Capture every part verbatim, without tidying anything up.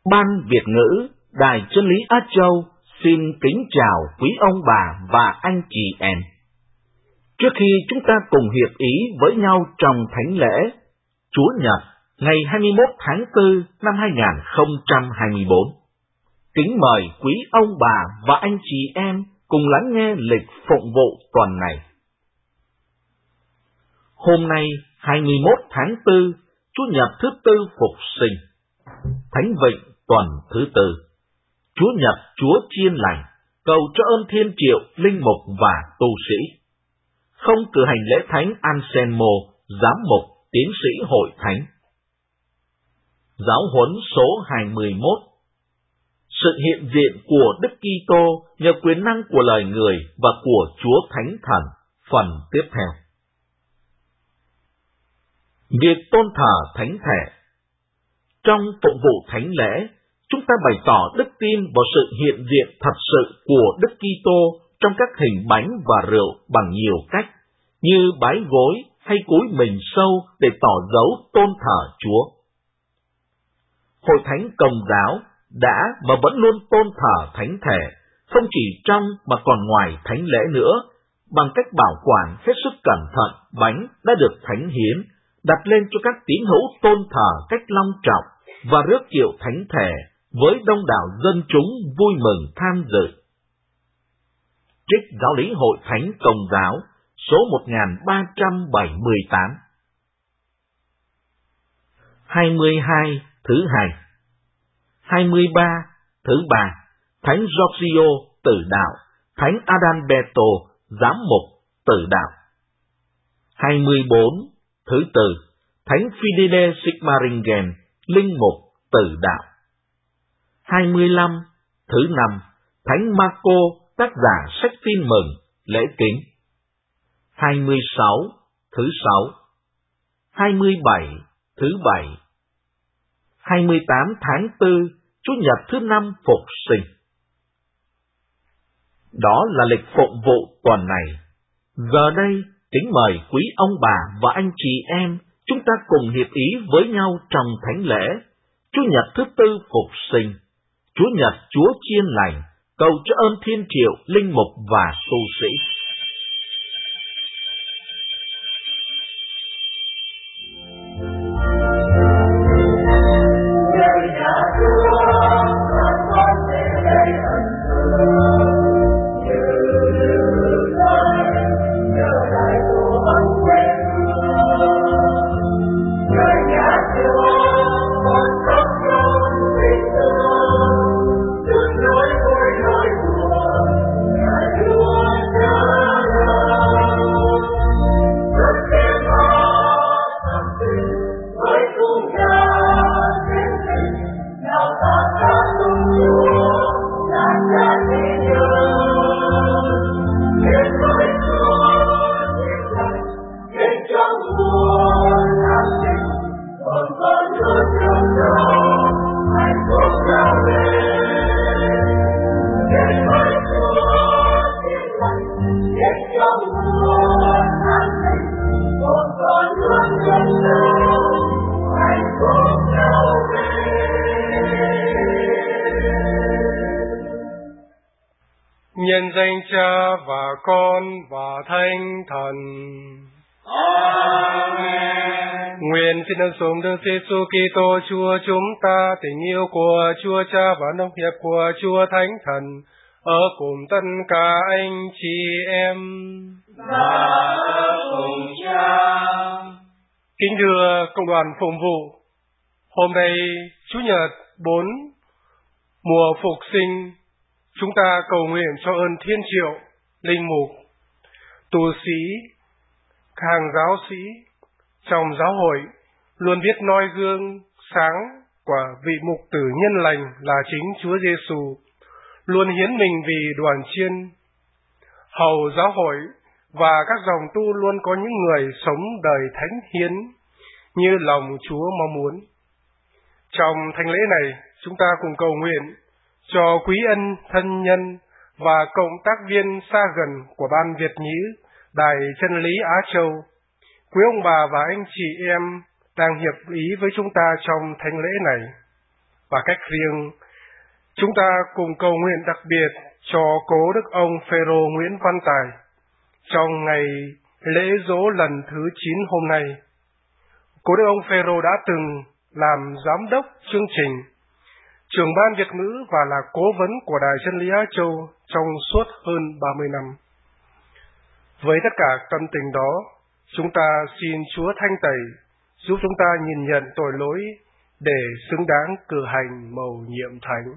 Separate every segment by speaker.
Speaker 1: Ban Việt ngữ Đài Chân lý Á Châu xin kính chào quý ông bà và anh chị em. Trước khi chúng ta cùng hiệp ý với nhau trong thánh lễ Chúa Nhật ngày hai mươi mốt tháng tư năm hai nghìn không trăm hai mươi bốn, kính mời quý ông bà và anh chị em cùng lắng nghe lịch phụng vụ tuần này. Hôm nay hai mươi mốt tháng tư, Chủ nhật thứ tư Phục sinh, Thánh Vịnh tuần thứ tư, Chúa Nhật Chúa Chiên Lành, cầu cho ơn thiên triệu, linh mục và tu sĩ. Không cử hành lễ thánh Anselmo, giám mục, tiến sĩ hội thánh. Giáo huấn số hai mươi mốt. Sự hiện diện của Đức Kitô nhờ quyền năng của lời người và của Chúa Thánh Thần, phần tiếp theo. Việc tôn thờ thánh thể. Trong phụng vụ thánh lễ, chúng ta bày tỏ đức tin vào sự hiện diện thật sự của Đức Kitô trong các hình bánh và rượu bằng nhiều cách, như bái gối hay cúi mình sâu để tỏ dấu tôn thờ Chúa. Hội thánh Công giáo đã và vẫn luôn tôn thờ thánh thể, không chỉ trong mà còn ngoài thánh lễ nữa, bằng cách bảo quản hết sức cẩn thận bánh đã được thánh hiến, đặt lên cho các tín hữu tôn thờ cách long trọng và rước kiệu thánh thể với đông đảo dân chúng vui mừng tham dự. Trích Giáo lý Hội thánh Công giáo số một nghìn ba trăm bảy mươi tám. hai mươi hai thứ hai. hai mươi ba thứ ba. Thánh Giorgio tử đạo, Thánh Adalberto giám mục tử đạo. hai mươi bốn thứ tư. Thánh Fidele Sigmaringen linh mục tử đạo. hai mươi lăm thứ năm. Thánh Marco tác giả sách tin mừng lễ kính. hai mươi sáu thứ sáu. hai mươi bảy thứ bảy. hai mươi tám tháng tư, Chủ nhật thứ năm Phục sinh. Đó là lịch phụng vụ tuần này. Giờ đây, kính mời quý ông bà và anh chị em chúng ta cùng hiệp ý với nhau trong thánh lễ Chủ nhật thứ tư Phục sinh, Chúa Nhật Chúa Chiên Lành, cầu cho ơn thiên triệu, linh mục và tu sĩ.
Speaker 2: Nhân danh Cha và Con và Thánh Thần. Amen. Nguyện xin ơn sủng Đức Giêsu Kitô Chúa chúng ta, tình yêu của Chúa Cha và nông hiệp của Chúa Thánh Thần ở cùng tất cả anh chị em.
Speaker 3: Và ở cùng Cha.
Speaker 2: Kính thưa cộng đoàn phụng vụ, hôm nay Chủ nhật bốn mùa Phục sinh, chúng ta cầu nguyện cho ơn thiên triệu, linh mục, tu sĩ, hàng giáo sĩ trong giáo hội luôn biết noi gương sáng của vị mục tử nhân lành là chính Chúa Giêsu, luôn hiến mình vì đoàn chiên. Hầu giáo hội và các dòng tu luôn có những người sống đời thánh hiến như lòng Chúa mong muốn. Trong thánh lễ này, chúng ta cùng cầu nguyện cho quý ân thân nhân và cộng tác viên xa gần của Ban Việt ngữ Đài Chân lý Á Châu, quý ông bà và anh chị em đang hiệp ý với chúng ta trong thánh lễ này. và cách riêng, chúng ta cùng cầu nguyện đặc biệt cho cố đức ông Phêrô Nguyễn Văn Tài trong ngày lễ dỗ lần thứ chín hôm nay. Cố đức ông Phêrô đã từng làm giám đốc chương trình, trưởng ban Việt ngữ và là cố vấn của Đài Chân lý Á Châu trong suốt hơn ba mươi năm. Với tất cả tâm tình đó, chúng ta xin Chúa thanh tẩy, giúp chúng ta nhìn nhận tội lỗi để xứng đáng cử hành mầu nhiệm thánh.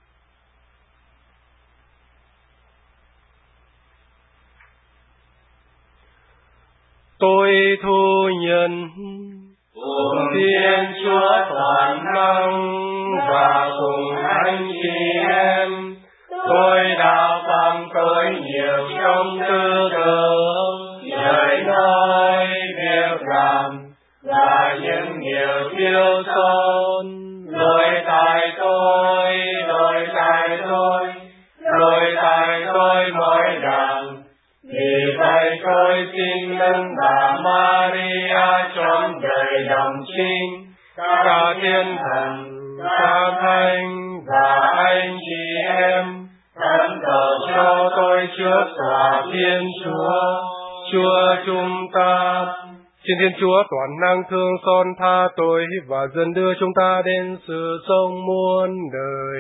Speaker 2: Tôi thu nhận Thiên Chúa toàn năng và cùng anh chị em, tôi đã phạm tội nhiều trong tư tưởng, lời nói, việc làm và những điều thiếu sót. Lỗi tại tôi, lỗi tại tôi, lỗi tại tôi mỗi đằng. Vì vậy tôi xin nâng bà Maria trọn đời đồng trinh, cả thiên thần, cả thánh và anh chị em, khẩn cầu cho tôi trước tòa Thiên Chúa, Chúa chúng ta. Xin Thiên Chúa toàn năng thương xót tha tôi và dần đưa chúng ta đến sự sống muôn đời.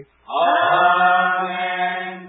Speaker 3: Amen.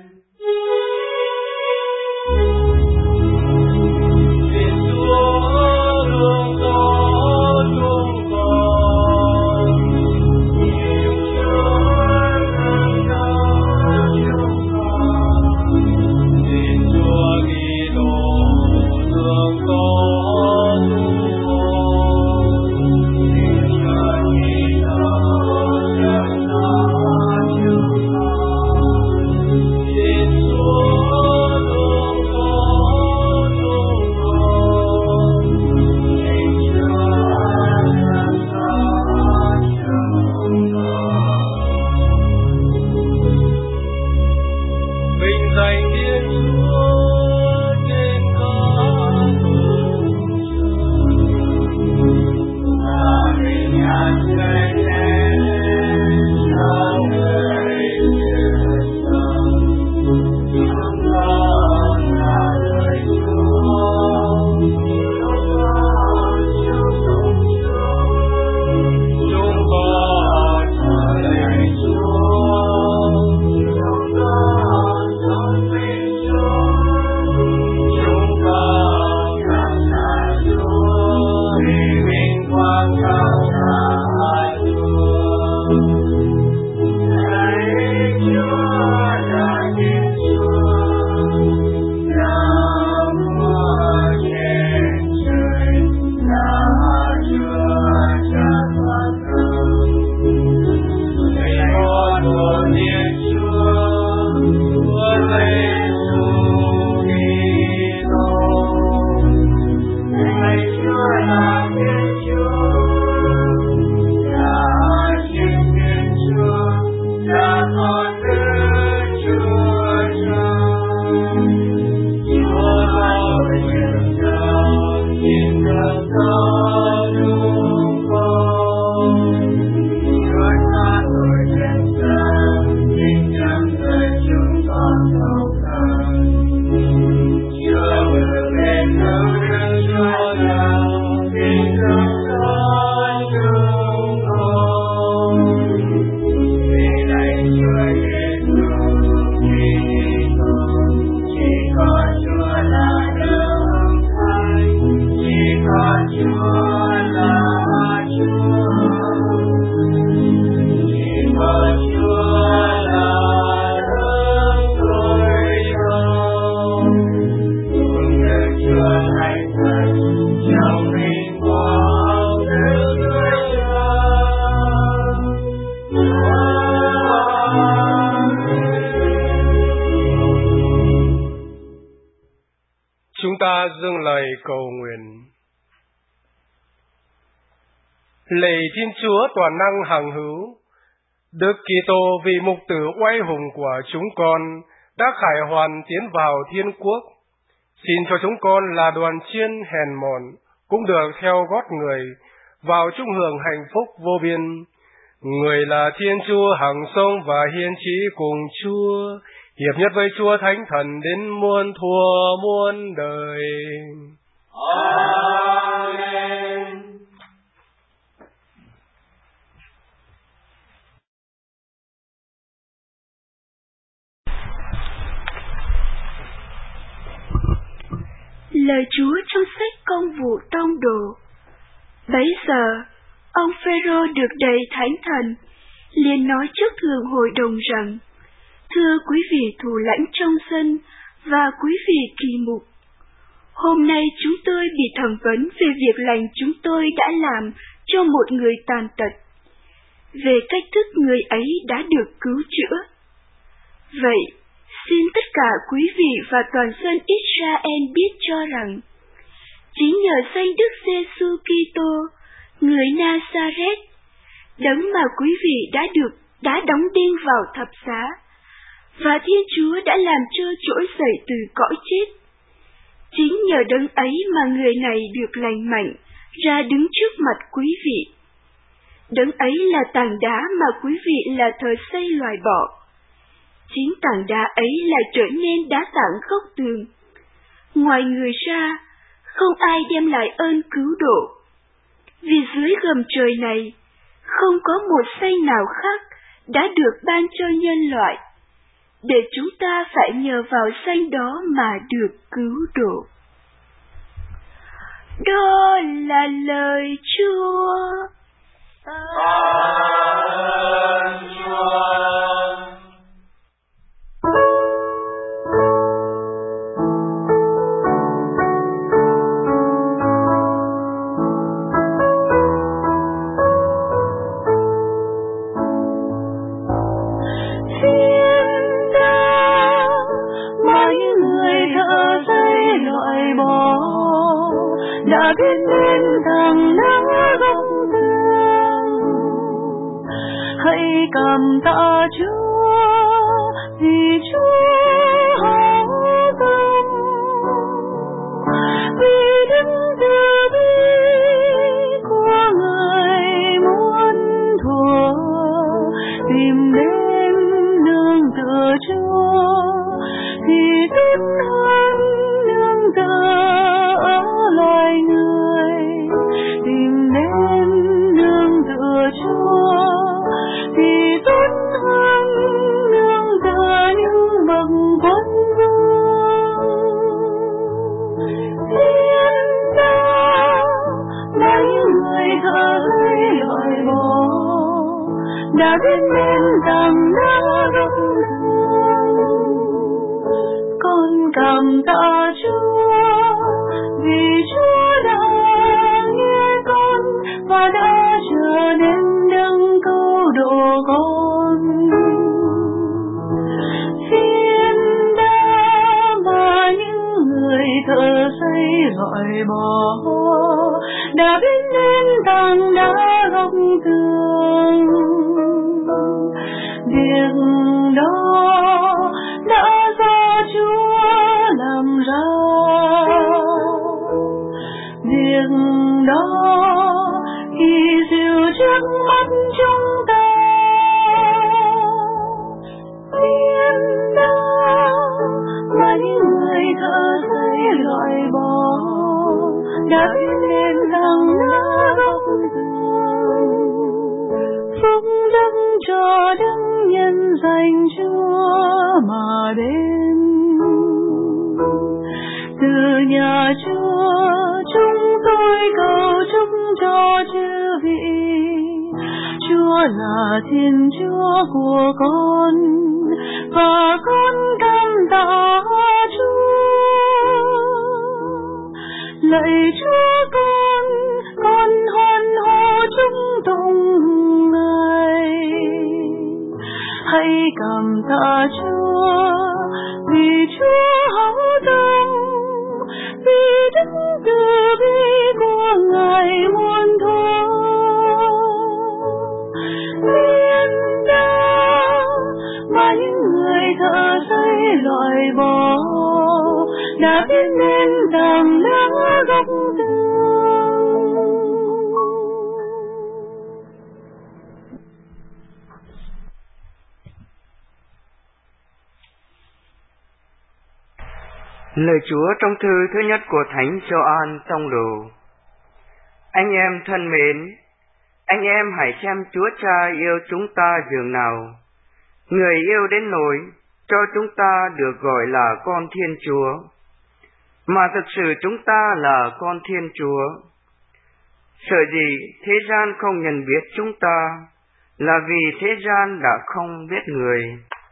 Speaker 2: Lạy Thiên Chúa toàn năng hằng hữu, Đức Kitô vì mục tử oai hùng của chúng con đã khải hoàn tiến vào thiên quốc. Xin cho chúng con là đoàn chiên hèn mọn cũng được theo gót người vào chung hưởng hạnh phúc vô biên. Người là Thiên Chúa hằng sống và hiền trí cùng Chúa, hiệp nhất với Chúa Thánh Thần đến muôn thuở muôn đời.
Speaker 3: Amen.
Speaker 4: Lời Chúa trong sách Công vụ Tông Đồ. Bấy giờ, ông Phêrô được đầy Thánh Thần, liền nói trước thường hội đồng rằng: Thưa quý vị thủ lãnh trong dân và quý vị kỳ mục, hôm nay chúng tôi bị thẩm vấn về việc lành chúng tôi đã làm cho một người tàn tật, về cách thức người ấy đã được cứu chữa. Vậy, xin tất cả quý vị và toàn dân Israel biết cho rằng, chính nhờ danh Đức Giê-xu Kitô, người Nazareth, đấng mà quý vị đã được đã đóng đinh vào thập giá, và Thiên Chúa đã làm trơ trỗi dậy từ cõi chết. Chính nhờ đấng ấy mà người này được lành mạnh ra đứng trước mặt quý vị. Đấng ấy là tảng đá mà quý vị là thợ xây loại bỏ. Chính tảng đá ấy lại trở nên đá tảng gốc tường. Ngoài người ra, không ai đem lại ơn cứu độ. Vì dưới gầm trời này, không có một danh nào khác đã được ban cho nhân loại, để chúng ta phải nhờ vào danh đó mà được cứu độ. Đó là lời Chúa.
Speaker 3: Cảm ơn Chúa.
Speaker 5: Đã biết nên thằng nắng góc tường, hãy cảm tạ Chúa vì Chúa hảo tâm, vì đức từ bi của Người muôn thuở, tìm đến nương tựa Chúa thì tốt hơn nương tựa loài người. Tìm đến nương tựa Chúa thì tốt hơn nương tựa những bậc quân vương. Thiên đàng là những người thợ xây loại bỏ, đã biết nên rằng đã gốc tường. Con cảm tạ Chúa vì Chúa đã nghe con và đã trở nên đấng cứu độ con. Thiên đa mà những người thợ xây loại bỏ, đã biết nên tảng đá góc tường. Việc đó đã do Chúa làm ra, việc đó kỳ diệu trước mắt chúng ta. Thiên đàng mà những người thợ xây loại bỏ, đã biết nên rằng đã gốc tường. Phúc đức cho đấng nhân danh Chúa mà đến. Từ nhà Chúa chúng tôi cầu chúc cho chư vị, Chúa là Thiên Chúa của con và con cảm tạ Chúa. Lạy Chúa con, con hoan hô chúc tụng Ngài. Hãy cảm tạ Chúa vì Chúa hảo tâm, vì đức từ bi của Ngài muôn thuở. Thiên đàng mà những người thợ xây loại bỏ, đã biết nên rằng đã gốc tường.
Speaker 6: Lời Chúa trong thư thứ nhất của Thánh Gioan Tông đồ. Anh em thân mến, anh em hãy xem Chúa Cha yêu chúng ta dường nào. Người yêu đến nỗi cho chúng ta được gọi là con Thiên Chúa. Mà thực sự chúng ta là con Thiên Chúa. Sợ gì thế gian không nhận biết chúng ta, là vì thế gian đã không biết người.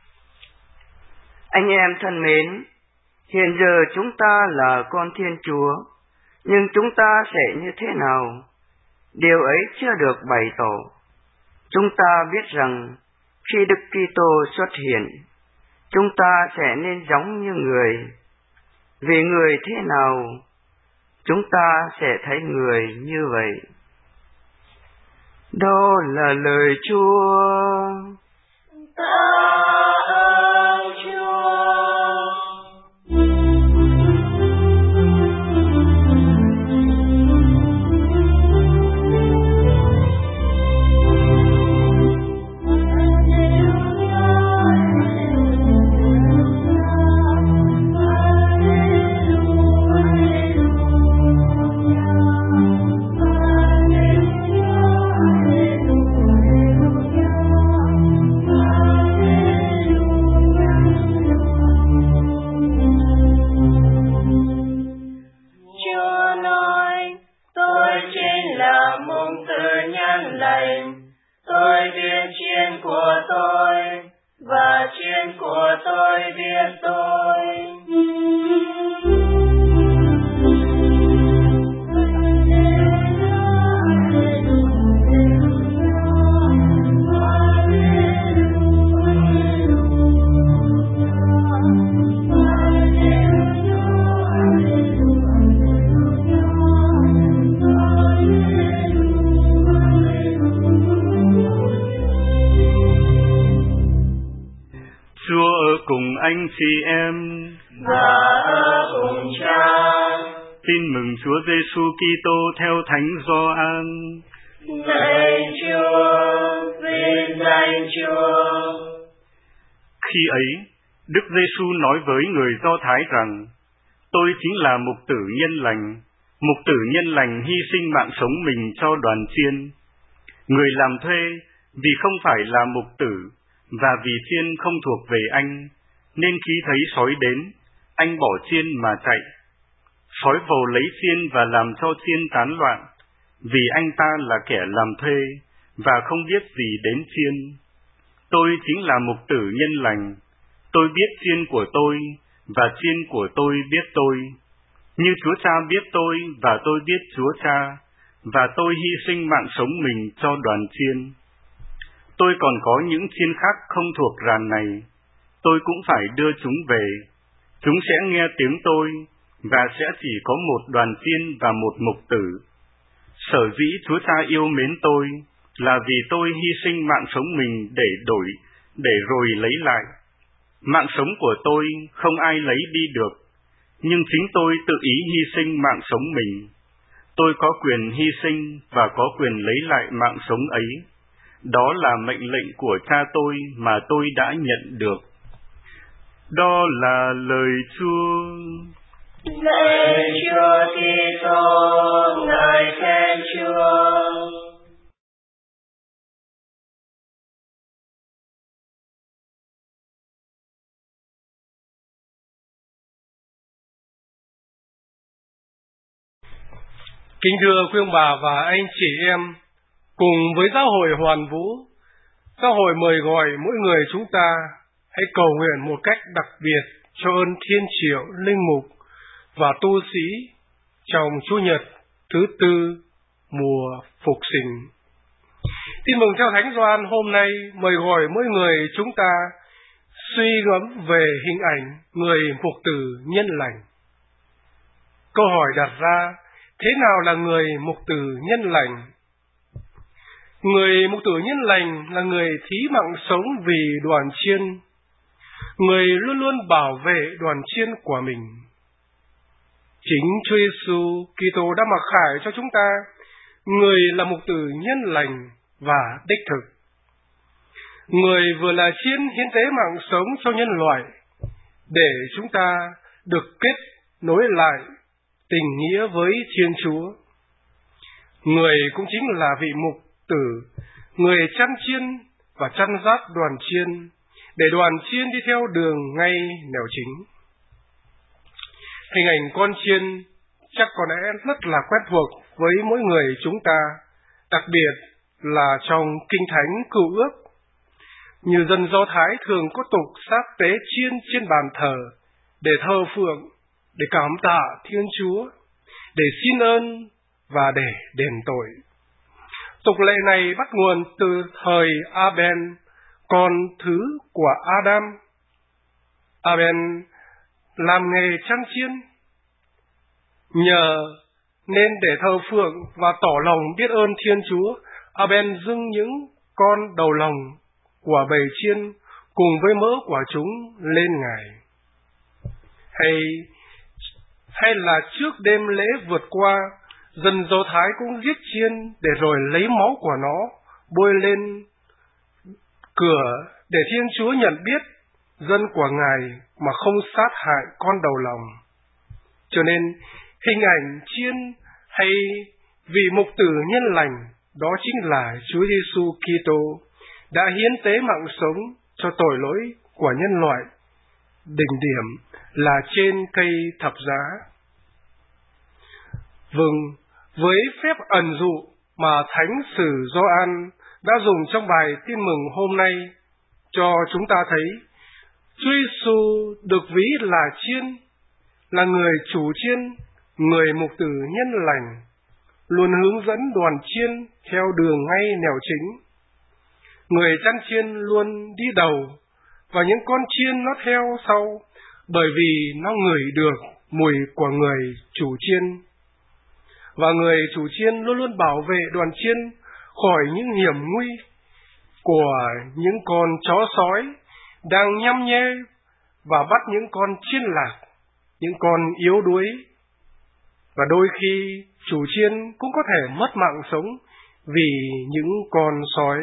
Speaker 6: Anh em thân mến, hiện giờ chúng ta là con Thiên Chúa, nhưng chúng ta sẽ như thế nào? Điều ấy chưa được bày tỏ. Chúng ta biết rằng khi Đức Kitô xuất hiện, chúng ta sẽ nên giống như người. Vì người thế nào, chúng ta sẽ thấy người như vậy. Đó là lời Chúa.
Speaker 3: Tạ ơn Chúa. Tôi biết chiên của tôi, và chiên của tôi biết tôi.
Speaker 7: Cùng anh chị em
Speaker 3: và ở cùng Cha.
Speaker 7: Tin mừng Chúa Giêsu Kitô theo Thánh Gioan.
Speaker 3: Lạy Chúa, vinh danh Chúa.
Speaker 7: Khi ấy, Đức Giêsu nói với người Do Thái rằng: Tôi chính là mục tử nhân lành. Mục tử nhân lành hy sinh mạng sống mình cho đoàn chiên. Người làm thuê vì không phải là mục tử, và vì chiên không thuộc về anh, nên khi thấy sói đến, anh bỏ chiên mà chạy. Sói vồ lấy chiên và làm cho chiên tán loạn, vì anh ta là kẻ làm thuê, và không biết gì đến chiên. Tôi chính là mục tử nhân lành. Tôi biết chiên của tôi, và chiên của tôi biết tôi. Như Chúa Cha biết tôi, và tôi biết Chúa Cha, và tôi hy sinh mạng sống mình cho đoàn chiên. Tôi còn có những chiên khác không thuộc đàn này. Tôi cũng phải đưa chúng về. Chúng sẽ nghe tiếng tôi, và sẽ chỉ có một đoàn chiên và một mục tử. Sở dĩ Chúa Cha yêu mến tôi, là vì tôi hy sinh mạng sống mình để đổi, để rồi lấy lại. Mạng sống của tôi không ai lấy đi được, nhưng chính tôi tự ý hy sinh mạng sống mình. Tôi có quyền hy sinh và có quyền lấy lại mạng sống ấy. Đó là mệnh lệnh của Cha tôi mà tôi đã nhận được. Đó là lời Chúa.
Speaker 3: Lạy Chúa Kitô, ngợi khen Chúa.
Speaker 2: Kính thưa quý ông bà và anh chị em, cùng với giáo hội Hoàn Vũ, giáo hội mời gọi mỗi người chúng ta hãy cầu nguyện một cách đặc biệt cho ơn thiên triệu linh mục và tu sĩ trong Chủ nhật thứ tư mùa phục sinh. Tin mừng theo Thánh Gioan hôm nay mời gọi mỗi người chúng ta suy ngẫm về hình ảnh người mục tử nhân lành. Câu hỏi đặt ra, thế nào là người mục tử nhân lành? Người mục tử nhân lành là người thí mạng sống vì đoàn chiên, người luôn luôn bảo vệ đoàn chiên của mình. Chính Chúa Giêsu Kitô đã mặc khải cho chúng ta, người là mục tử nhân lành và đích thực. Người vừa là chiên hiến tế mạng sống cho nhân loại, để chúng ta được kết nối lại tình nghĩa với Thiên Chúa. Người cũng chính là vị mục tử, người chăn chiên và chăn dắt đoàn chiên, để đoàn chiên đi theo đường ngay nẻo chính. Hình ảnh con chiên chắc có lẽ rất là quen thuộc với mỗi người chúng ta, đặc biệt là trong Kinh Thánh Cựu Ước. Như dân Do Thái thường có tục xác tế chiên trên bàn thờ để thờ phượng, để cảm tạ Thiên Chúa, để xin ơn và để đền tội. Tục lệ này bắt nguồn từ thời Abel, con thứ của Adam. Abel làm nghề chăn chiên, nhờ nên để thờ phượng và tỏ lòng biết ơn Thiên Chúa, Abel dâng những con đầu lòng của bầy chiên cùng với mỡ của chúng lên Ngài. Hay hay là trước đêm lễ vượt qua, dân Do Thái cũng giết chiên để rồi lấy máu của nó bôi lên cửa để Thiên Chúa nhận biết dân của Ngài mà không sát hại con đầu lòng. Cho nên hình ảnh chiên hay vị mục tử nhân lành đó chính là Chúa Giêsu Kitô đã hiến tế mạng sống cho tội lỗi của nhân loại, đỉnh điểm là trên cây thập giá. Vâng, với phép ẩn dụ mà Thánh sử Gioan đã dùng trong bài tin mừng hôm nay cho chúng ta thấy, Chúa Giêsu được ví là chiên, là người chủ chiên, người mục tử nhân lành, luôn hướng dẫn đoàn chiên theo đường ngay nẻo chính. Người chăn chiên luôn đi đầu và những con chiên nó theo sau, bởi vì nó ngửi được mùi của người chủ chiên. Và người chủ chiên luôn luôn bảo vệ đoàn chiên khỏi những hiểm nguy của những con chó sói đang nhăm nhe và bắt những con chiên lạc, những con yếu đuối. Và đôi khi chủ chiên cũng có thể mất mạng sống vì những con sói.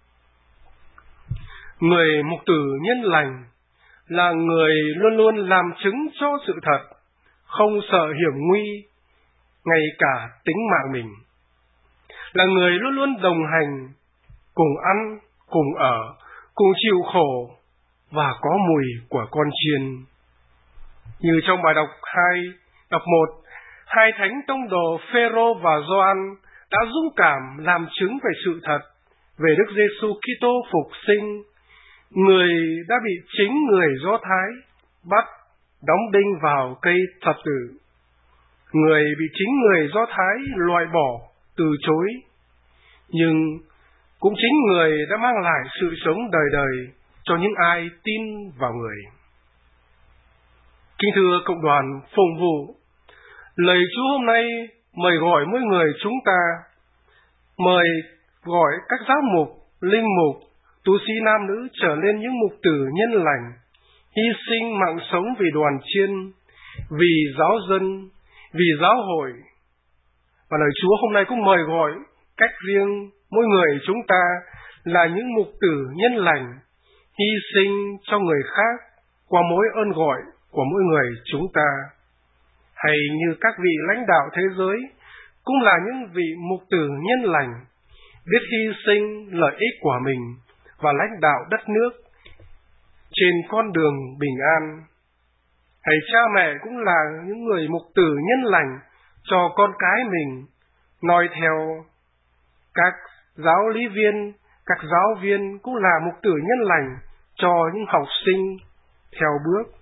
Speaker 2: Người mục tử nhân lành là người luôn luôn làm chứng cho sự thật, không sợ hiểm nguy, ngay cả tính mạng mình. Là người luôn luôn đồng hành, cùng ăn, cùng ở, cùng chịu khổ và có mùi của con chiên. Như trong bài đọc hai, đọc một, hai thánh tông đồ Phêrô và Gioan đã dũng cảm làm chứng về sự thật về Đức Giêsu Kitô phục sinh, người đã bị chính người Do Thái bắt đóng đinh vào cây thập tự, người bị chính người Do Thái loại bỏ, từ chối, nhưng cũng chính người đã mang lại sự sống đời đời cho những ai tin vào người. Kính thưa cộng đoàn phụng vụ, lời Chúa hôm nay mời gọi mỗi người chúng ta, mời gọi các giáo mục, linh mục, tu sĩ nam nữ trở lên những mục tử nhân lành, hy sinh mạng sống vì đoàn chiên, vì giáo dân, vì giáo hội. Và lời Chúa hôm nay cũng mời gọi cách riêng mỗi người chúng ta là những mục tử nhân lành, hy sinh cho người khác qua mối ơn gọi của mỗi người chúng ta. Hay như các vị lãnh đạo thế giới cũng là những vị mục tử nhân lành, biết hy sinh lợi ích của mình và lãnh đạo đất nước trên con đường bình an. Hay cha mẹ cũng là những người mục tử nhân lành cho con cái mình, noi theo các giáo lý viên, các giáo viên cũng là mục tử nhân lành cho những học sinh theo bước.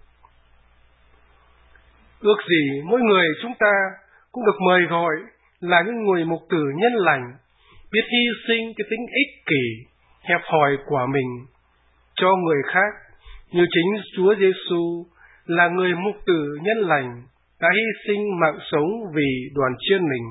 Speaker 2: Ước gì mỗi người chúng ta cũng được mời gọi là những người mục tử nhân lành, biết hy sinh cái tính ích kỷ, hẹp hòi của mình cho người khác, như chính Chúa Giêsu là người mục tử nhân lành đã hy sinh mạng sống vì đoàn chiên mình.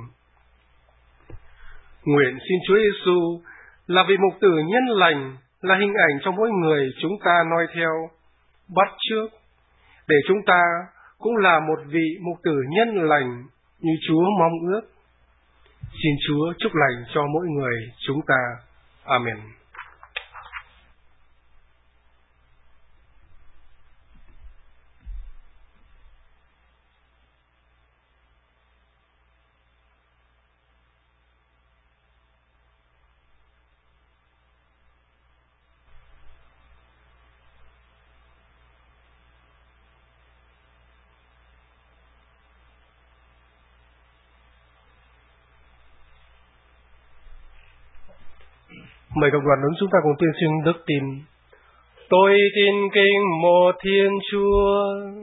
Speaker 2: Nguyện xin Chúa Giêsu là vị mục tử nhân lành, là hình ảnh cho mỗi người chúng ta noi theo, bắt chước, để chúng ta cũng là một vị mục tử nhân lành như Chúa mong ước. Xin Chúa chúc lành cho mỗi người chúng ta. Amen. Mời cộng đoàn lớn chúng ta cùng tuyên xưng đức tin. Tôi tin kính một Thiên Chúa,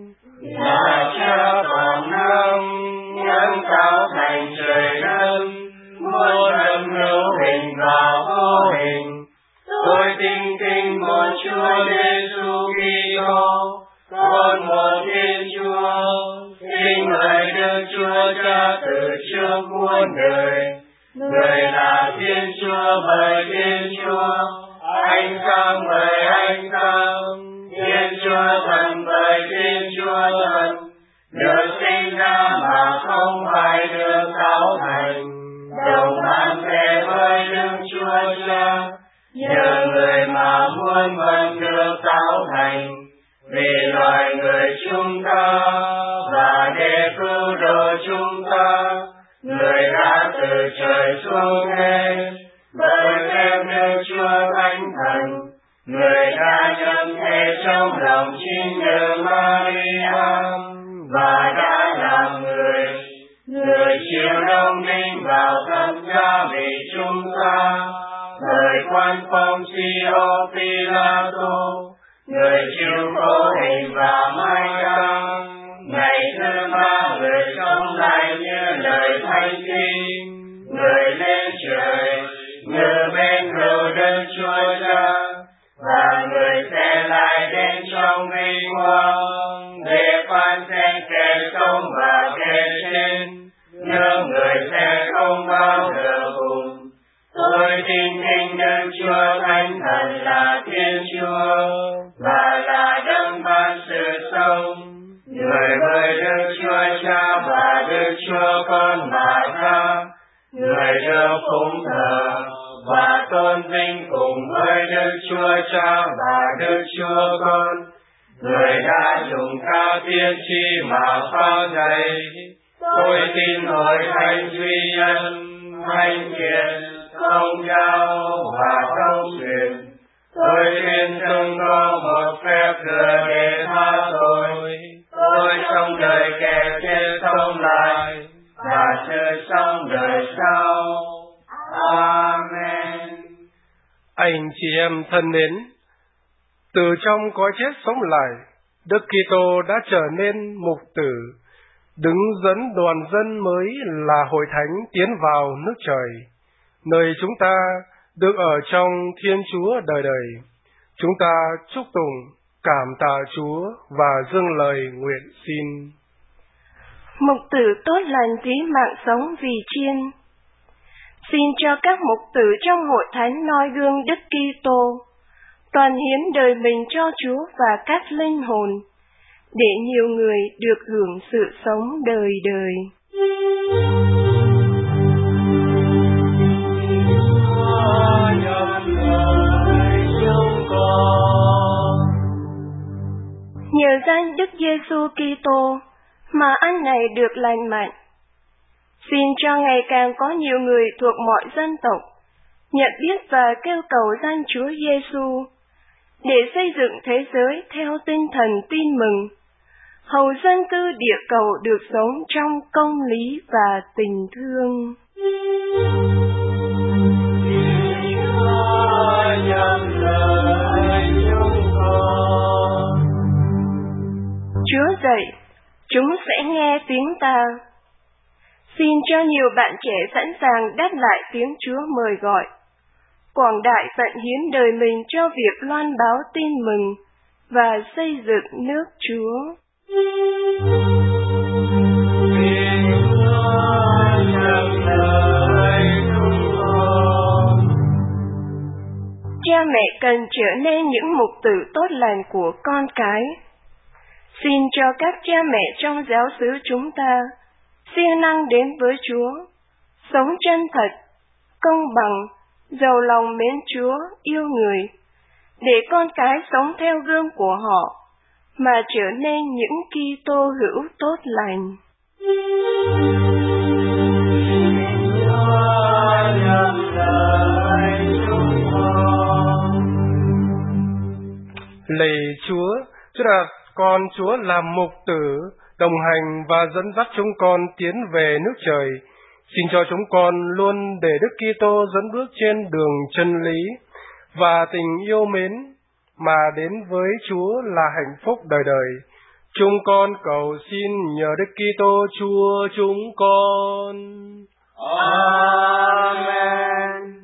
Speaker 3: là Cha toàn năng, nhân tạo thành trời đất, muôn lần hữu hình và vô hình. Tôi tin kính một Chúa Giêsu Kitô, con một Thiên Chúa, sinh người Đức Chúa Cha từ trước muôn đời. Người là Thiên Chúa bởi Thiên Chúa, Anh Sang bởi Anh Sang, Thiên Chúa Thần bởi Thiên Chúa Thần, được sinh ra mà không phải được tạo thành, đồng bản thể với Đức Chúa Cha, nhờ người mà muôn vật được tạo thành, vì loài người chúng ta và để cứu độ chúng ta. Người đã từ trời xuống thế, bởi phép Đức Chúa Thánh Thần, người đã nhận thể trong lòng chính nữ Maria, và đã làm người, người chịu đóng đinh vào thập giá vì chúng ta. Thời quan Poncio Pilato, người chịu khổ hình và mai táng. Ngày thứ ba người sống lại như lời thánh kinh, người lên trời như bên hữu Đức Chúa Cha, và người sẽ lại đến trong vinh quang để phán xét kẻ sống và kẻ chết, nhưng người sẽ không bao giờ cùng. Tôi tin kính Đức Chúa Thánh Thần là Thiên Chúa và là đấng ban sự sống, người với Đức Chúa Cha và Đức Chúa Con mà ra, người được phụng thờ và tôn vinh cùng với Đức Chúa Cha và Đức Chúa Con, người đã dùng các tiên tri mà phán dạy. Tôi tin hội thánh duy nhân, thánh thiện, công giáo và thông truyền. Tôi tin từng có một phép rửa để tha tội. Tôi sống đời kẻ chết sống lại và sự sống đời sau. Amen.
Speaker 2: Anh chị em thân mến, từ trong cõi chết sống lại, Đức Kitô đã trở nên mục tử, đứng dẫn đoàn dân mới là hội thánh tiến vào nước trời, nơi chúng ta được ở trong Thiên Chúa đời đời. Chúng ta chúc tụng, cảm tạ Chúa và dâng lời nguyện xin.
Speaker 4: Mục tử tốt lành ví mạng sống vì chiên. Xin cho các mục tử trong hội thánh noi gương Đức Kitô, toàn hiến đời mình cho Chúa và các linh hồn, để nhiều người được hưởng sự sống đời đời. Nhờ danh Đức Giêsu Kitô mà anh này được lành mạnh. Xin cho ngày càng có nhiều người thuộc mọi dân tộc nhận biết và kêu cầu danh Chúa Giêsu để xây dựng thế giới theo tinh thần tin mừng, hầu dân cư địa cầu được sống trong công lý và tình thương. Chúa dạy, chúng sẽ nghe tiếng ta. Xin cho nhiều bạn trẻ sẵn sàng đáp lại tiếng Chúa mời gọi, quảng đại tận hiến đời mình cho việc loan báo tin mừng và xây dựng nước Chúa. Cha mẹ cần trở nên những mục tử tốt lành của con cái. Xin cho các cha mẹ trong giáo xứ chúng ta siêng năng đến với Chúa, sống chân thật, công bằng, giàu lòng mến Chúa, yêu người, để con cái sống theo gương của họ mà trở nên những Kitô hữu tốt lành.
Speaker 2: Lạy Chúa, Chúa đặt con Chúa làm mục tử, đồng hành và dẫn dắt chúng con tiến về nước trời. Xin cho chúng con luôn để Đức Kitô dẫn bước trên đường chân lý, và tình yêu mến mà đến với Chúa là hạnh phúc đời đời. Chúng con cầu xin nhờ Đức Kitô Chúa chúng con.
Speaker 3: Amen.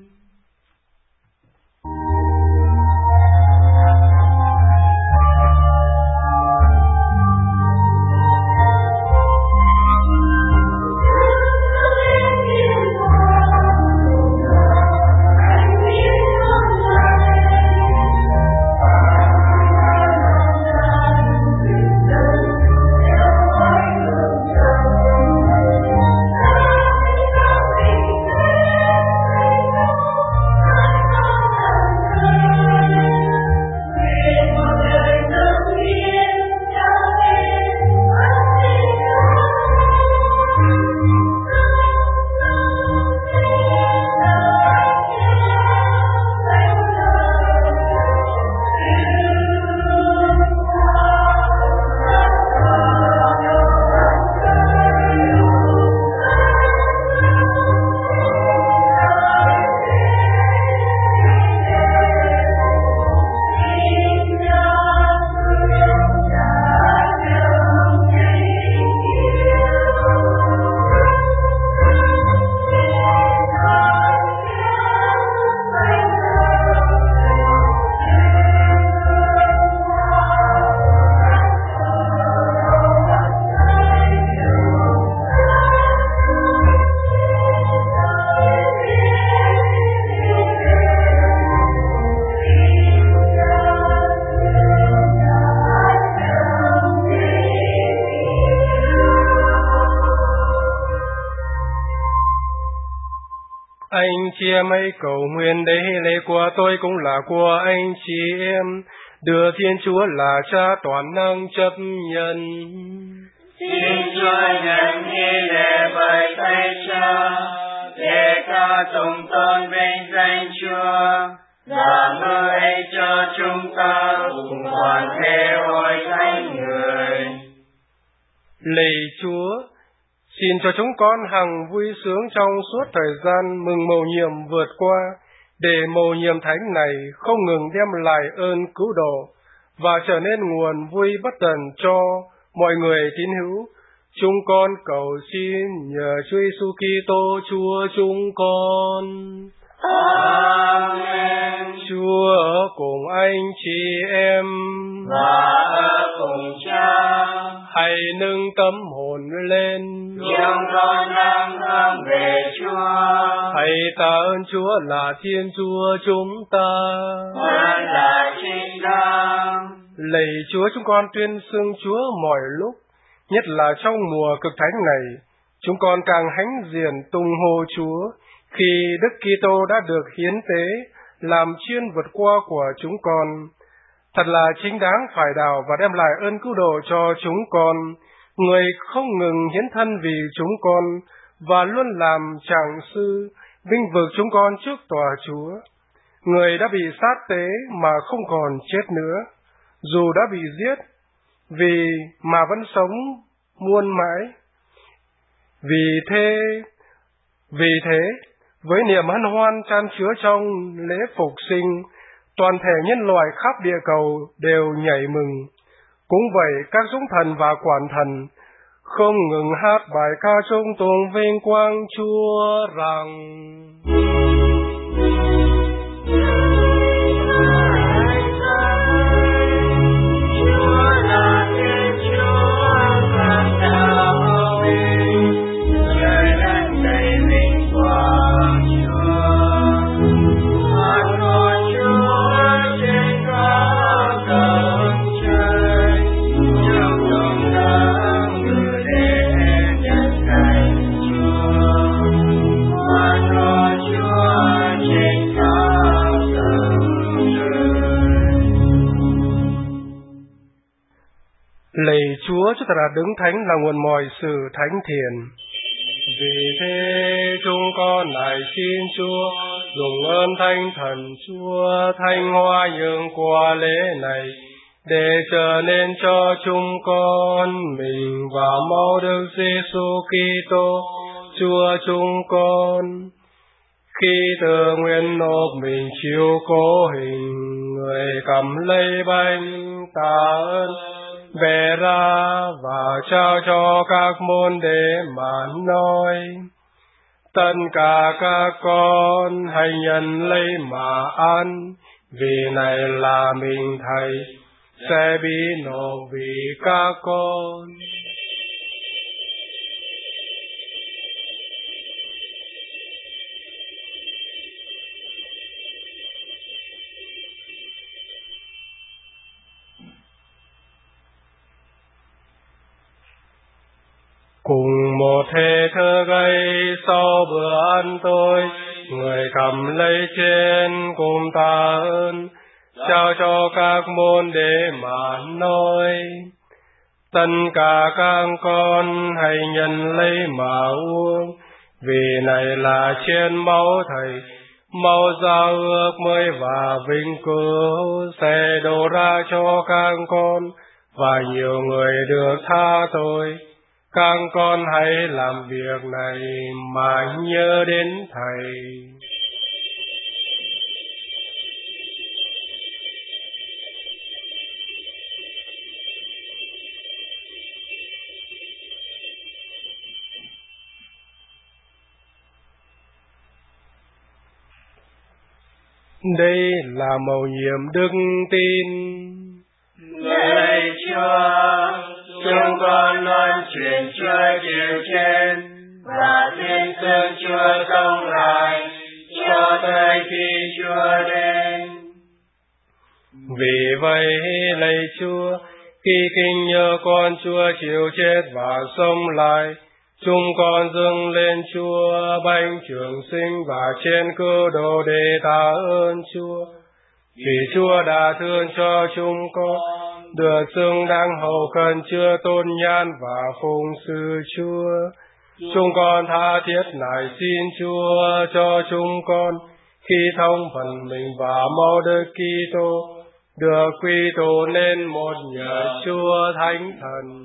Speaker 2: Anh chị em hãy cầu nguyện để lễ của tôi cũng là của anh chị em, đưa Thiên Chúa là Cha toàn năng chấp nhận.
Speaker 3: Xin Chúa nhận nghi lễ bởi tay Cha, để ca tụng tôn vinh danh Chúa, và mơ ấy cho chúng ta cùng toàn thể hội thánh người.
Speaker 2: Lạy Chúa, xin cho chúng con hằng vui sướng trong suốt thời gian mừng mầu nhiệm vượt qua, để mầu nhiệm thánh này không ngừng đem lại ơn cứu độ và trở nên nguồn vui bất tận cho mọi người tín hữu. Chúng con cầu xin nhờ Chúa Giêsu Kitô Chúa chúng con.
Speaker 3: Amen.
Speaker 2: Chúa ở cùng anh chị em
Speaker 3: và ở cùng Cha.
Speaker 2: Hãy nâng tâm hồn lên.
Speaker 3: Chúng con đang hướng về Chúa.
Speaker 2: Hãy tạ ơn Chúa là Thiên Chúa chúng ta.
Speaker 3: Hắn là chính đáng.
Speaker 2: Lạy Chúa, chúng con tuyên xưng Chúa mọi lúc, nhất là trong mùa cực thánh này. Chúng con càng hãnh diện tung hô Chúa khi Đức Kitô đã được hiến tế làm chiên vượt qua của chúng con. Thật là chính đáng phải đào và đem lại ơn cứu độ cho chúng con. Người không ngừng hiến thân vì chúng con và luôn làm trạng sư vinh vực chúng con trước tòa Chúa. Người đã bị sát tế mà không còn chết nữa, dù đã bị giết, vì mà vẫn sống muôn mãi. Vì thế, vì thế, với niềm hân hoan chan chứa trong lễ phục sinh, toàn thể nhân loại khắp địa cầu đều nhảy mừng. Cũng vậy, các chúng thần và quản thần không ngừng hát bài ca trung tụng vinh quang Chúa rằng: Lạy Chúa, Chúa thật là đứng thánh, là nguồn mọi sự thánh thiện. Vì thế chúng con lại xin Chúa dùng ơn Thánh Thần Chúa thanh hóa những qua lễ này, để trở nên cho chúng con mình và máu Đức Giêsu Kitô Chúa chúng con. Khi tự nguyện nộp mình chịu cố hình, người cầm lấy bánh tạ ơn, bẻ ra và trao cho các môn đệ mà nói: Tất cả các con hãy nhận lấy mà ăn, vì này là mình Thầy sẽ bị nộp vì các con. Cùng một thế thơ gây sau bữa ăn tôi, người cầm lấy chén cùng tạ ơn, trao cho các môn đệ mà nói: Tất cả các con hãy nhận lấy mà uống, vì này là chén máu Thầy, máu giao ước mới và vinh cứu sẽ đổ ra cho các con, và nhiều người được tha tội. Các con hãy làm việc này mà nhớ đến Thầy. Đây là mầu nhiệm đức tin.
Speaker 3: Lạy Chúa, chúng con loan truyền Chúa điều trên và tuyên xưng Chúa sống lại cho tới khi Chúa đến.
Speaker 2: Vì vậy lạy Chúa, khi kinh nhớ con Chúa chịu chết và sống lại, chúng con dâng lên Chúa bánh trường sinh và trên cơ đồ để tạ ơn Chúa. Vì Chúa đã thương cho chúng con, được xứng đáng hầu cần Chúa tôn nhan và phụng sự Chúa. Chúng con tha thiết nài xin Chúa cho chúng con khi thông phần mình và máu Đức Kitô được quy tụ nên một nhờ Chúa Thánh Thần.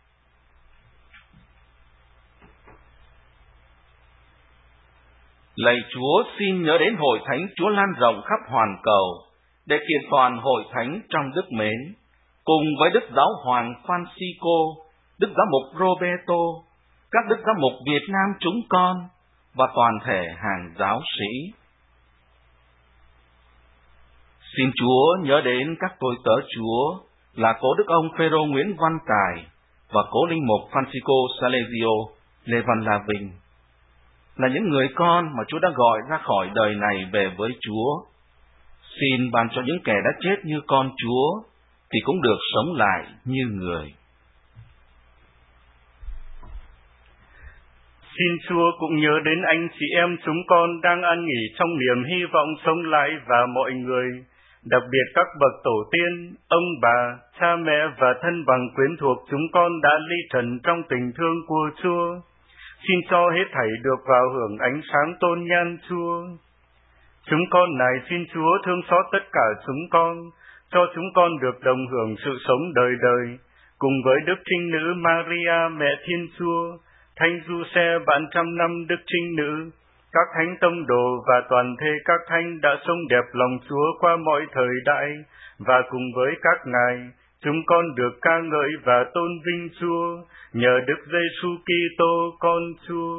Speaker 1: Lạy Chúa, xin nhớ đến hội thánh Chúa lan rộng khắp hoàn cầu để kiện toàn hội thánh trong đức mến, cùng với Đức Giáo Hoàng Francisco, Đức Giám mục Roberto, các Đức Giám mục Việt Nam chúng con và toàn thể hàng giáo sĩ. Xin Chúa nhớ đến các tôi tớ Chúa là cố Đức ông Phêrô Nguyễn Văn Tài và cố linh mục Francisco Salesio Lê Văn La Vinh, là những người con mà Chúa đã gọi ra khỏi đời này về với Chúa. Xin ban cho những kẻ đã chết như con Chúa thì cũng được sống lại như người.
Speaker 7: Xin Chúa cũng nhớ đến anh chị em chúng con đang an nghỉ trong niềm hy vọng sống lại và mọi người, đặc biệt các bậc tổ tiên, ông bà, cha mẹ và thân bằng quyến thuộc chúng con đã ly trần trong tình thương của Chúa. Xin cho hết thảy được vào hưởng ánh sáng tôn nhan Chúa. Chúng con nài xin Chúa thương xót tất cả chúng con, cho chúng con được đồng hưởng sự sống đời đời, cùng với Đức Trinh Nữ Maria Mẹ Thiên Chúa, Thánh Giuse bạn trăm năm Đức Trinh Nữ, các thánh tông đồ và toàn thể các thánh đã sống đẹp lòng Chúa qua mọi thời đại, và cùng với các ngài, chúng con được ca ngợi và tôn vinh Chúa, nhờ Đức Giêsu Kitô con Chúa.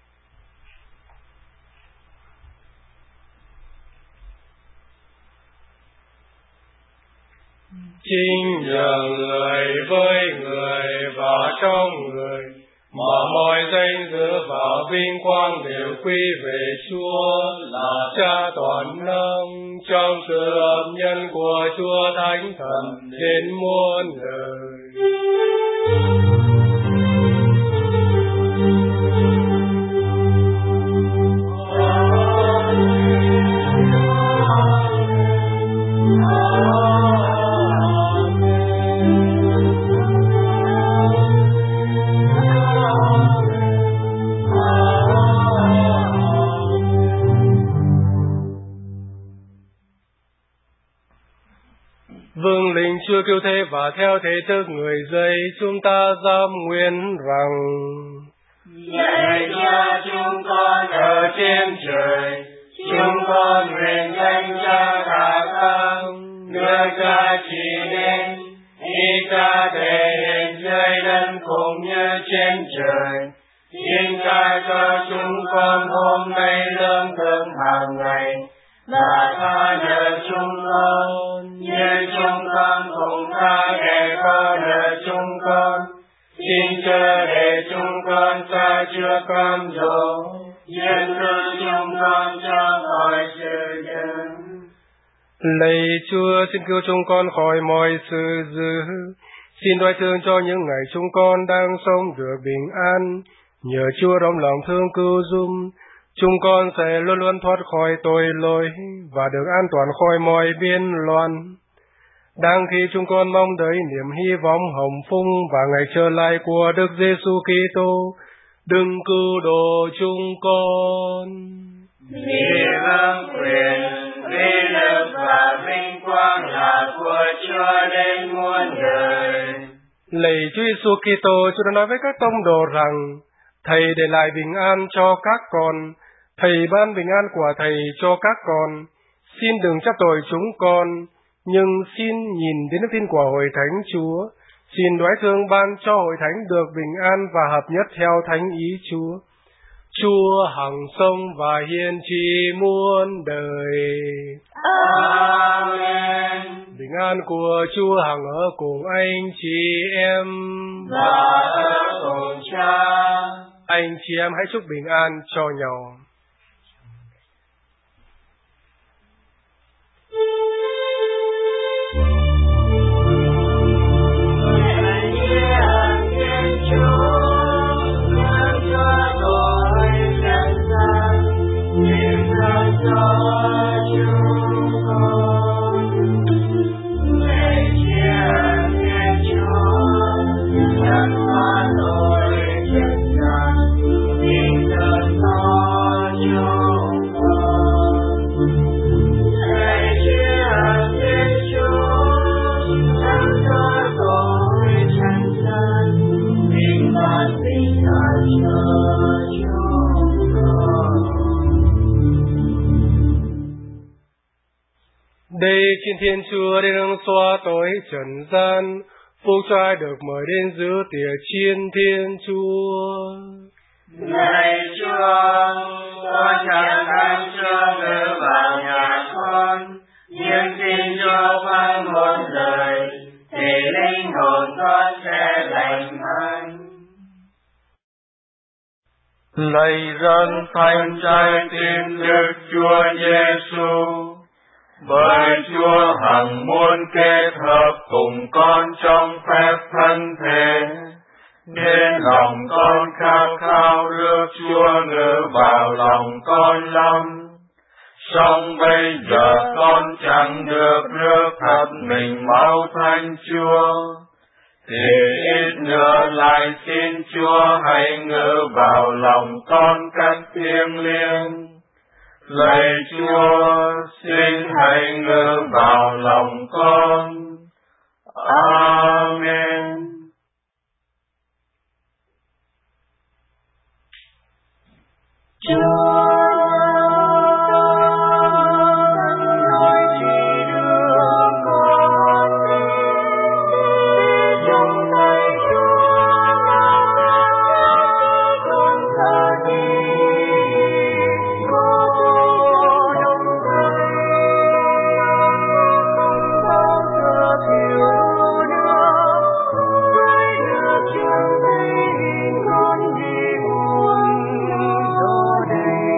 Speaker 2: Chính nhờ người với người và trong người, mà mọi danh dự và vinh quang đều quy về Chúa là Cha toàn năng, trong sự ấp nhân của Chúa Thánh Thần đến muôn đời. Vâng linh Chúa kêu thế và theo thế thức người dậy, chúng ta dám nguyện rằng:
Speaker 3: Lạy Cha chúng con ở trên trời, nguyện danh Cha cả tâm, đưa Cha chỉ đến, ý Cha thể hiện dưới đất cũng như trên trời. Xin Cha cho chúng con hôm nay lương thực hàng ngày, và tha nợ chúng con, như chúng con cũng tha kẻ có nợ chúng con. Xin chớ để chúng con xa chưa cam dỗ, nhưng đưa chúng con cho khỏi sự dữ.
Speaker 2: Lạy Chúa, xin cứu chúng con khỏi mọi sự dữ. Xin đoái thương cho những ngày chúng con đang sống được bình an. Nhờ Chúa rộng lòng thương cứu giúp, chúng con sẽ luôn luôn thoát khỏi tội lỗi và được an toàn khỏi mọi biên loạn. Đang khi chúng con mong đợi niềm hy vọng hồng phúc và ngày trở lại của Đức Giêsu Kitô, đừng cứu độ chúng con.
Speaker 3: Vì vâng quyền, vì lực và vinh quang là của Chúa đến muôn đời.
Speaker 2: Lạy Chúa Giêsu Kitô, Chúa đã nói với các tông đồ rằng Thầy để lại bình an cho các con, Thầy ban bình an của Thầy cho các con. Xin đừng trách tội chúng con, nhưng xin nhìn đến đức tin của Hội Thánh Chúa. Xin đoái thương ban cho Hội Thánh được bình an và hợp nhất theo thánh ý Chúa. Chúa hằng sống và hiền trị muôn đời.
Speaker 3: Amen.
Speaker 2: Bình an của Chúa hằng ở cùng anh chị em
Speaker 3: và ở cùng Cha.
Speaker 2: Anh chị em hãy chúc bình an cho nhau. Đây xin Thiên Chúa đến hương xóa tối trần gian, phúc cho ai được mời đến giữ tiệc chiên Thiên Chúa.
Speaker 3: Này Chúa, con chẳng đang cho ngự vào nhà con, nhưng xin cho con một lời, thì linh hồn con sẽ lành mạnh.
Speaker 8: Lạy dân thánh trái tim Đức Chúa Giêsu, bởi Chúa hằng muốn kết hợp cùng con trong phép thân thể, nên lòng con khát khao được Chúa ngự vào lòng con lắm. Song bây giờ con chẳng được rước thật mình máu Thánh Chúa, thì ít nữa lại xin Chúa hãy ngự vào lòng con cách thiêng liêng. Lạy Chúa, xin hãy ngự vào lòng con. Amen.
Speaker 5: Chúa con đi muôn độ đầy.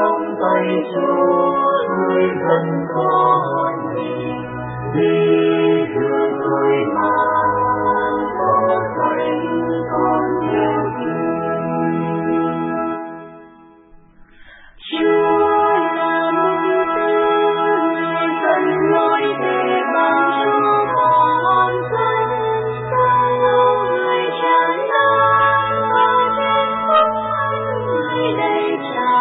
Speaker 3: trong tay Chúa, người dân con mình đi đưa tôi mà có thành con theo Chúa là mục tiêu, người dân ngồi để ban cho con dân, con người chán nản và trên khúc người đầy trả.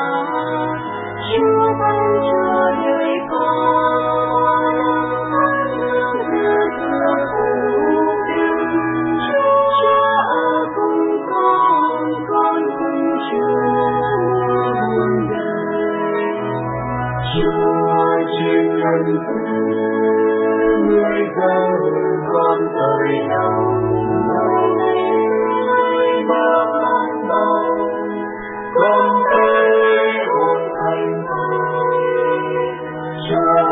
Speaker 3: Chúa ban cho đời con lương dư thừa phụ kinh. Chúa ở cùng con, con cùng Chúa muôn đời. Chúa trên lần thứ người dân con tới đâu, nơi đây nơi bao con bao, con tới ôn thành thôi. Chúa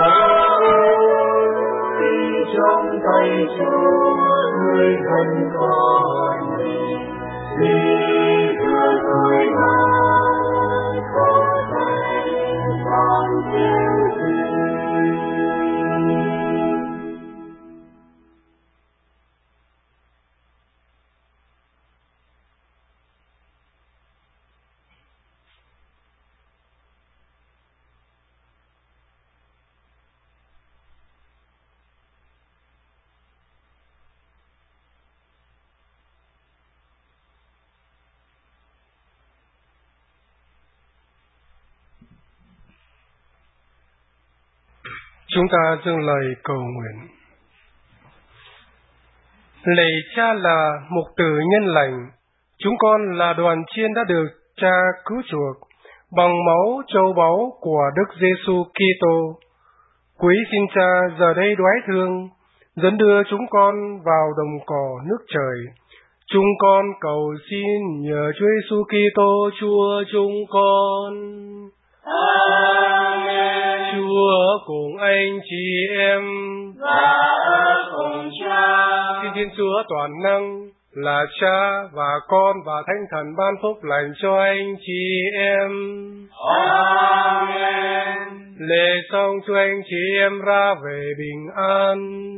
Speaker 3: ơi, trong tay Chúa, người dân con mình đi đưa tôi mà có thành con theo gì.
Speaker 2: Chúng ta dâng lời cầu nguyện. Lạy Cha là mục tử nhân lành, chúng con là đoàn chiên đã được Cha cứu chuộc bằng máu châu báu của Đức Giêsu Kitô. Quý xin Cha giờ đây đoái thương, dẫn đưa chúng con vào đồng cỏ nước trời. Chúng con cầu xin nhờ Chúa Giêsu Kitô Chúa chúng con.
Speaker 3: Amen.
Speaker 2: Chúa cùng anh chị em
Speaker 3: và ở cùng Cha.
Speaker 2: Xin Thiên Chúa toàn năng là Cha và Con và Thánh Thần ban phúc lành cho anh chị em.
Speaker 3: Amen.
Speaker 2: Lễ xong cho anh chị em ra về bình an.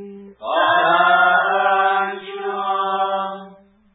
Speaker 3: Cảm ơn Chúa.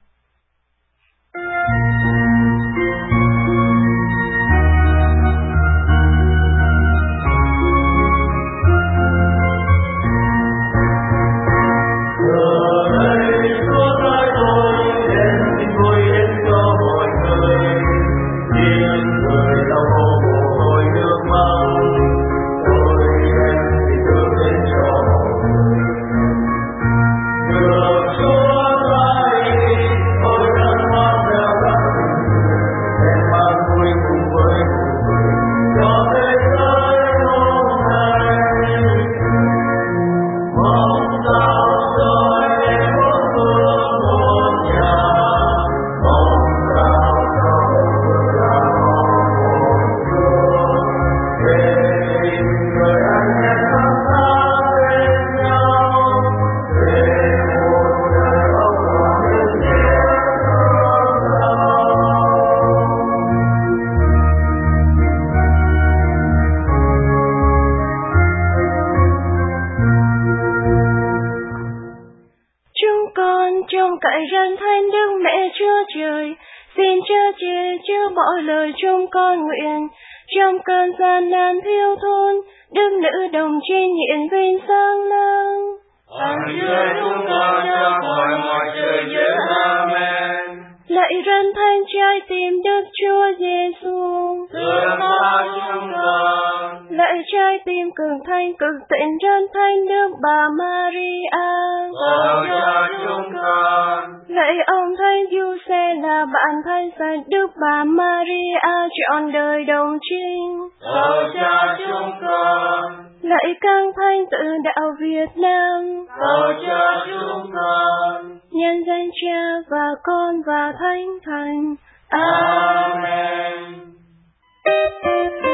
Speaker 4: lời chúng con nguyện, trong cơn gian nan thiếu thốn, đức nữ đồng trinh hiện vinh sáng lăng.
Speaker 3: Hằng Chúa chúng con cho khỏi mọi sự dữ. Amen.
Speaker 4: Lạy răn thanh trái tim Đức Chúa Giêsu,
Speaker 3: thương xót chúng con.
Speaker 4: Lạy trái tim cường thanh cực tịnh răn thanh Đức Bà Maria,
Speaker 3: cầu cho chúng con.
Speaker 4: Lạy ông Thánh Giuse là bạn thanh sạch Đức Bà Maria trọn đời đồng trinh,
Speaker 3: cầu cho chúng con.
Speaker 4: Lạy các thánh tự đạo Việt Nam,
Speaker 3: cầu cho chúng con.
Speaker 4: Nhân danh Cha và Con và Thánh Thần.
Speaker 3: Amen.
Speaker 4: Amen.